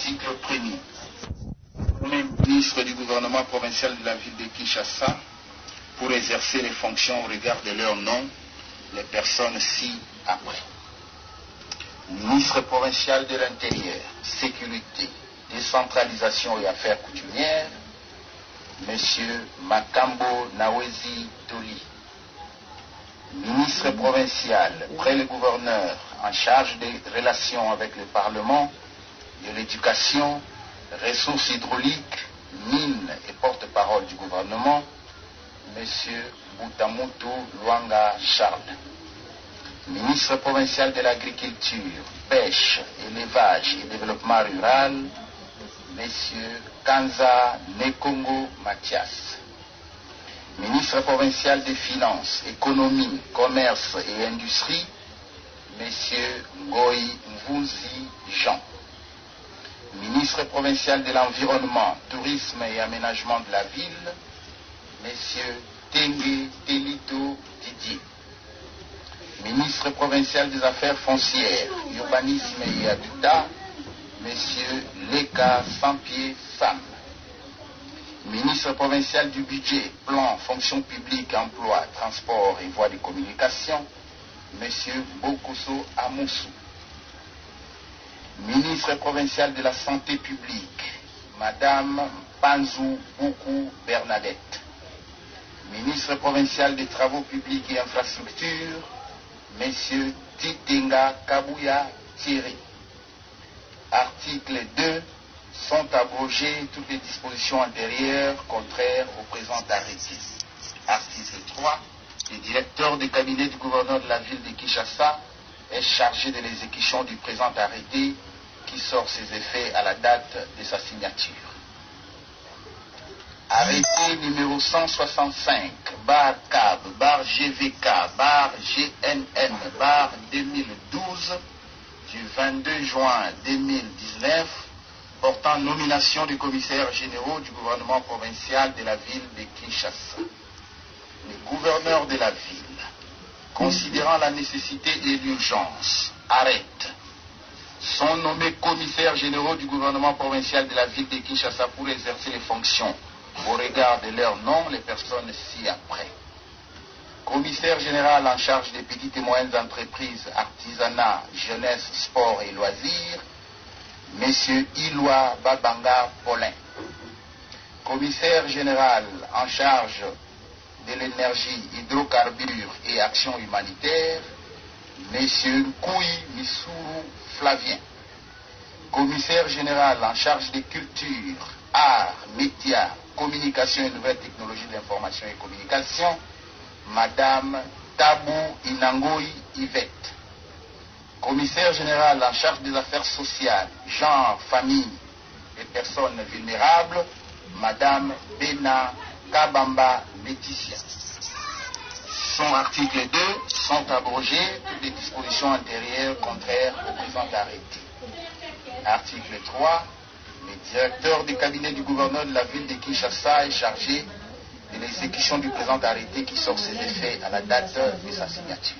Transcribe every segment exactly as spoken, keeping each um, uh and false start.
Article premier. Premier ministre du gouvernement provincial de la ville de Kinshasa, pour exercer les fonctions au regard de leur nom, les personnes ci-après. Ministre provincial de l'Intérieur, Sécurité, Décentralisation et Affaires coutumières, M. Makambo Nawezi Toli. Ministre provincial, près le gouverneur, en charge des relations avec le Parlement, de l'éducation, ressources hydrauliques, mines et porte-parole du gouvernement, M. Boutamutu Luanga Charles. Ministre provincial de l'Agriculture, Pêche, Élevage et Développement rural, M. Kanza Nekongo Mathias. Ministre provincial des Finances, Économie, Commerce et Industrie, M. Ngoyi Mvunzi Jean. Ministre provincial de l'Environnement, Tourisme et Aménagement de la Ville, M. Tengue Telito Didier. Ministre provincial des Affaires foncières, Urbanisme et Habitat, M. Leka Sampier Sam. Ministre provincial du Budget, Plan, Fonction publique, Emploi, Transport et Voies de communication, M. Bokoso Amoussou. Ministre provincial de la Santé publique, Madame Panzou Boukou Bernadette. Ministre provincial des Travaux publics et Infrastructures, M. Titenga Kabouya Thierry. Article deux. Sont abrogées toutes les dispositions antérieures contraires au présent arrêté. Article trois. Le directeur du cabinet du gouverneur de la ville de Kinshasa est chargé de l'exécution du présent arrêté qui sort ses effets à la date de sa signature. Arrêté numéro cent soixante-cinq, bar C A B, bar G V K, bar G N N, bar deux mille douze, du vingt-deux juin deux mille dix-neuf, portant nomination des commissaires généraux du gouvernement provincial de la ville de Kinshasa. Le gouverneur de la ville, considérant la nécessité et l'urgence, arrête. Sont nommés commissaires généraux du gouvernement provincial de la ville de Kinshasa pour exercer les fonctions au regard de leur nom, les personnes ci-après. Commissaire général en charge des petites et moyennes entreprises, artisanat, jeunesse, sport et loisirs, M. Iloa Babanga Paulin. Commissaire général en charge de l'énergie, hydrocarbures et actions humanitaires, M. Koui Missourou Flavien. Commissaire général en charge des cultures, arts, médias, communication et nouvelles technologies d'information et communication, Madame Tabou Inangoï Yvette. Commissaire général en charge des affaires sociales, genre, famille et personnes vulnérables, Madame Bena Kabamba Laetitia. Son article deux, sont abrogées toutes les dispositions antérieures contraires au présent arrêté. Article trois, le directeur du cabinet du gouverneur de la ville de Kinshasa est chargé de l'exécution du présent arrêté qui sort ses effets à la date de sa signature.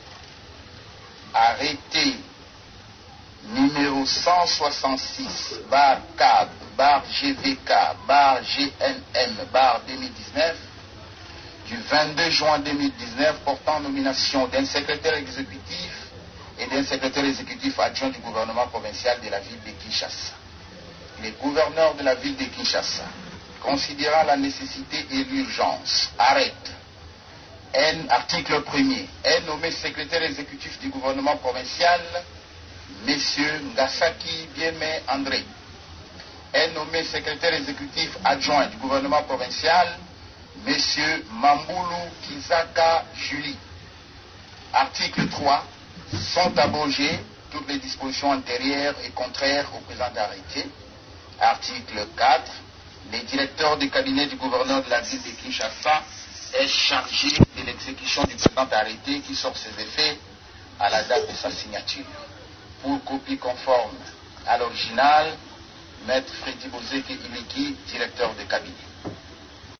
Arrêté numéro cent soixante-six, bar C A B, bar G V K, bar G N N, bar deux mille dix-neuf, du vingt-deux juin deux mille dix-neuf, portant nomination d'un secrétaire exécutif et d'un secrétaire exécutif adjoint du gouvernement provincial de la ville de Kinshasa. Le gouverneur de la ville de Kinshasa, considérant la nécessité et l'urgence, arrête. N, article premier, est nommé secrétaire exécutif du gouvernement provincial, M. Ngasaki Bieme André. Est nommé secrétaire exécutif adjoint du gouvernement provincial, M. Mamboulou Kizaka Julie. Article trois, sont abrogées toutes les dispositions antérieures et contraires au présent arrêté. Article quatre, le directeur du cabinet du gouverneur de la ville de Kinshasa est chargé de l'exécution du présent arrêté qui sort ses effets à la date de sa signature. Pour copie conforme à l'original, Maître Freddy Bozeke Iliki, directeur de cabinet.